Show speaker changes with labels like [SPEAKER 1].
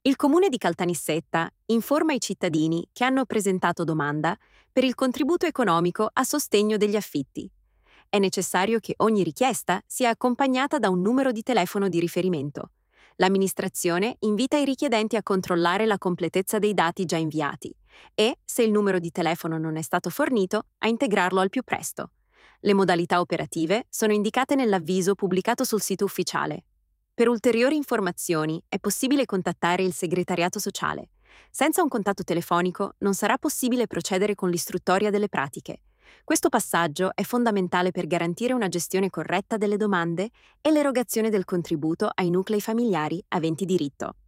[SPEAKER 1] Il comune di Caltanissetta informa i cittadini che hanno presentato domanda per il contributo economico a sostegno degli affitti. È necessario che ogni richiesta sia accompagnata da un numero di telefono di riferimento. L'amministrazione invita i richiedenti a controllare la completezza dei dati già inviati e, se il numero di telefono non è stato fornito, a integrarlo al più presto. Le modalità operative sono indicate nell'avviso pubblicato sul sito ufficiale. Per ulteriori informazioni è possibile contattare il segretariato sociale. Senza un contatto telefonico non sarà possibile procedere con l'istruttoria delle pratiche. Questo passaggio è fondamentale per garantire una gestione corretta delle domande e l'erogazione del contributo ai nuclei familiari aventi diritto.